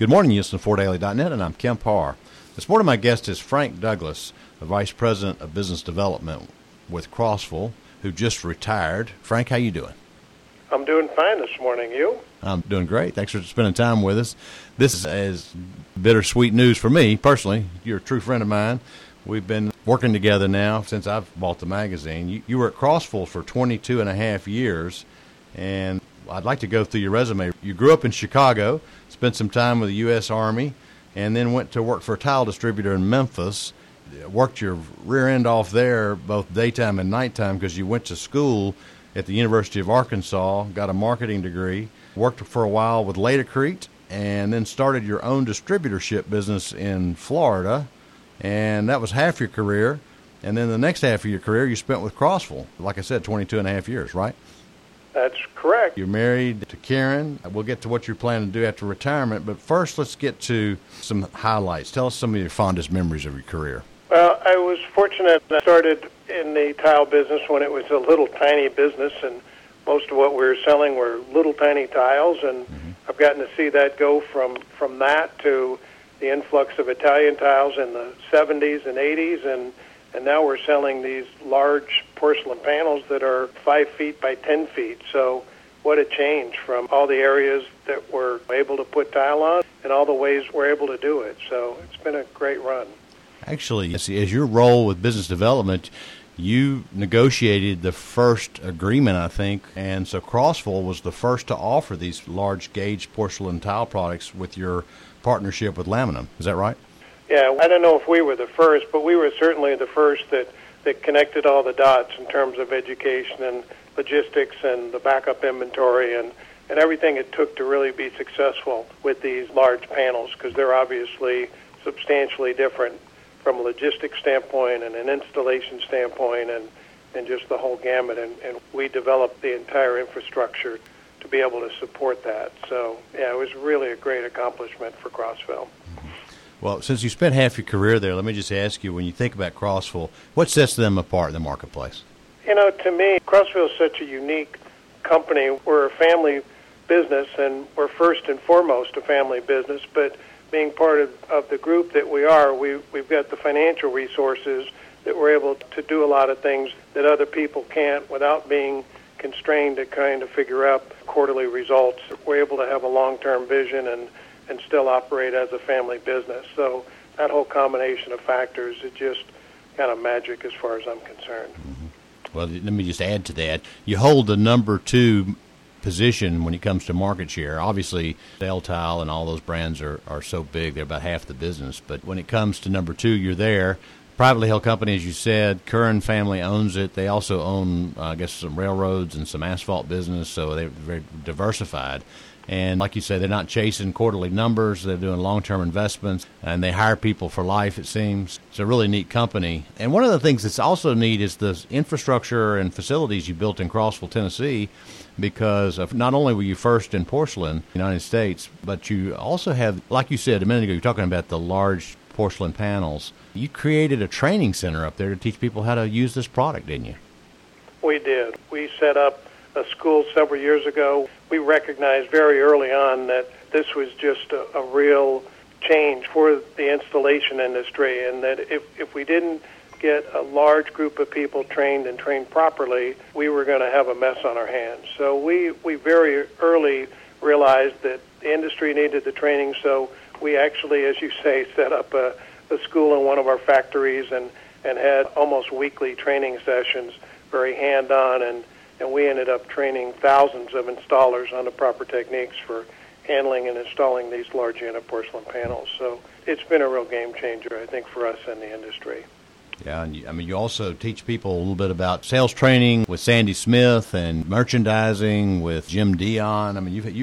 Good morning, HoustonFordDaily.net, and I'm Kim Parr. This morning my guest is Frank Douglas, the Vice President of Business Development with Crossville, who just retired. Frank, how you doing? I'm doing fine this morning. You? I'm doing great. Thanks for spending time with us. This is bittersweet news for me personally. You're a true friend of mine. We've been working together now since I've bought the magazine. You were at Crossville for 22 and a half years, and I'd like to go through your resume. You grew up in Chicago, spent some time with the U.S. Army, and then went to work for a tile distributor in Memphis. Worked your rear end off there both daytime and nighttime because you went to school at the University of Arkansas, got a marketing degree, worked for a while with Laticrete, and then started your own distributorship business in Florida, and that was half your career. And then the next half of your career you spent with Crossville, like I said, 22 and a half years, right? That's correct. You're married to Karen. We'll get to what you're planning to do after retirement, but first let's get to some highlights. Tell us some of your fondest memories of your career. Well, I was fortunate. I started in the tile business when it was a little tiny business, and most of what we were selling were little tiny tiles, and I've gotten to see that go from that to the influx of Italian tiles in the 70s and 80s, and now we're selling these large porcelain panels that are 5 feet by 10 feet. So what a change from all the areas that we're able to put tile on and all the ways we're able to do it. So it's been a great run. Actually, as your role with business development, you negotiated the first agreement, I think, and so Crossville was the first to offer these large gauge porcelain tile products with your partnership with Laminum. Is that right? Yeah, I don't know if we were the first, but we were certainly the first that connected all the dots in terms of education and logistics and the backup inventory and everything it took to really be successful with these large panels, because they're obviously substantially different from a logistics standpoint and an installation standpoint and just the whole gamut. And we developed the entire infrastructure to be able to support that. So, yeah, it was really a great accomplishment for Crossville. Well, since you spent half your career there, let me just ask you, when you think about Crossville, what sets them apart in the marketplace? You know, to me, Crossville is such a unique company. We're a family business, and we're first and foremost a family business, but being part of the group that we are, we've got the financial resources that we're able to do a lot of things that other people can't without being constrained to kind of figure out quarterly results. We're able to have a long-term vision and still operate as a family business. So that whole combination of factors is just kind of magic as far as I'm concerned. Well, let me just add to that. You hold the number 2 position when it comes to market share. Obviously, Del Tile and all those brands are so big, they're about half the business. But when it comes to number 2, you're there. Privately held company, as you said, Curran family owns it. They also own, I guess, some railroads and some asphalt business, so they're very diversified. And like you say, they're not chasing quarterly numbers. They're doing long-term investments, and they hire people for life, it seems. It's a really neat company. And one of the things that's also neat is the infrastructure and facilities you built in Crossville, Tennessee, because of not only were you first in porcelain, United States, but you also have, like you said a minute ago, you're talking about the large porcelain panels. You created a training center up there to teach people how to use this product, didn't you? We did. We set up a school several years ago. We recognized very early on that this was just a real change for the installation industry, and that if we didn't get a large group of people trained and trained properly, we were going to have a mess on our hands. So we very early realized that the industry needed the training, so we actually, as you say, set up a school in one of our factories and had almost weekly training sessions, very hand-on, and we ended up training thousands of installers on the proper techniques for handling and installing these large unit porcelain panels. So it's been a real game changer, I think, for us in the industry. Yeah, and you also teach people a little bit about sales training with Sandy Smith and merchandising with Jim Dion. I mean, you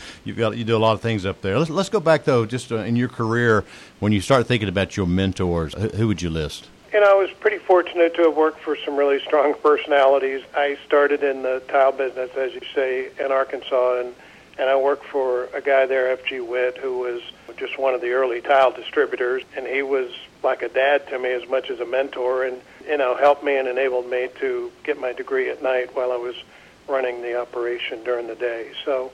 do a lot of things up there. Let's go back though, just in your career when you start thinking about your mentors. Who would you list? You know, I was pretty fortunate to have worked for some really strong personalities. I started in the tile business, as you say, in Arkansas, and I worked for a guy there, F.G. Witt, who was just one of the early tile distributors, and he was like a dad to me as much as a mentor, and helped me and enabled me to get my degree at night while I was running the operation during the day. So,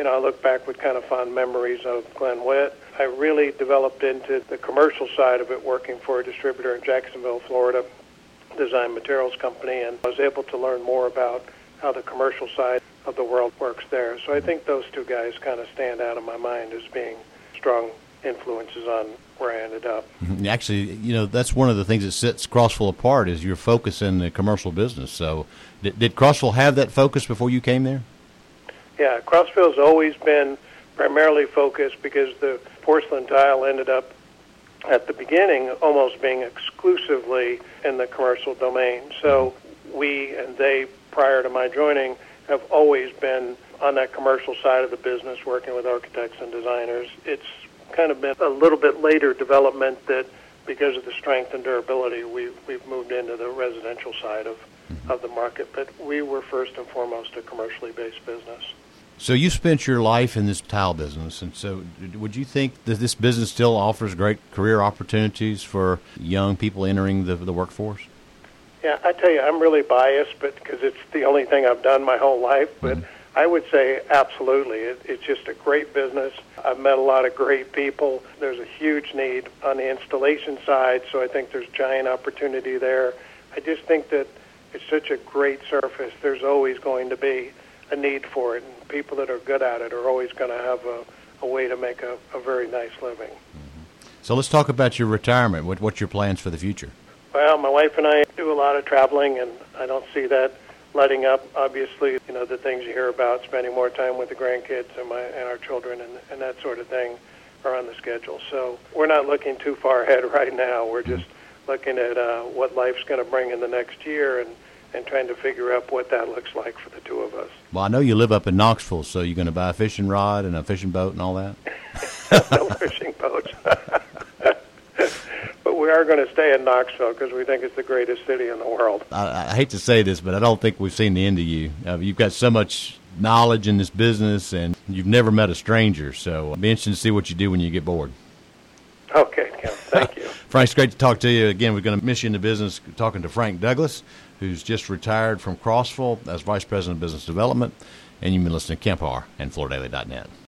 I look back with kind of fond memories of Glenn Witt. I really developed into the commercial side of it working for a distributor in Jacksonville, Florida, design materials company, and I was able to learn more about how the commercial side of the world works there. So I think those two guys kind of stand out in my mind as being strong influences on where I ended up. Actually, that's one of the things that sets Crossville apart is your focus in the commercial business. So did Crossville have that focus before you came there? Yeah, Crossville's always been primarily focused because the porcelain tile ended up at the beginning almost being exclusively in the commercial domain. So we and they, prior to my joining, have always been on that commercial side of the business, working with architects and designers. It's kind of been a little bit later development that, because of the strength and durability, we've moved into the residential side of the market. But we were first and foremost a commercially based business. So you spent your life in this tile business, and so would you think that this business still offers great career opportunities for young people entering the workforce? Yeah, I tell you, I'm really biased, but because it's the only thing I've done my whole life. But I would say absolutely. It's just a great business. I've met a lot of great people. There's a huge need on the installation side, so I think there's giant opportunity there. I just think that it's such a great surface. There's always going to be a need for it, and people that are good at it are always going to have a way to make a very nice living. So let's talk about your retirement. What's your plans for the future? Well, my wife and I do a lot of traveling, and I don't see that letting up. Obviously, the things you hear about, spending more time with the grandkids and our children and that sort of thing are on the schedule. So we're not looking too far ahead right now. We're just looking at what life's going to bring in the next year and trying to figure out what that looks like for the two of us. Well, I know you live up in Knoxville, so you're going to buy a fishing rod and a fishing boat and all that? No fishing boats. But we are going to stay in Knoxville because we think it's the greatest city in the world. I hate to say this, but I don't think we've seen the end of you. You've got so much knowledge in this business, and you've never met a stranger, so it'll be interesting to see what you do when you get bored. Okay, Kim, thank you. Frank, it's great to talk to you. Again, we're going to miss you in the business talking to Frank Douglas, who's just retired from Crossville as Vice President of Business Development, and you've been listening to Kemp Harr and FloorDaily.net.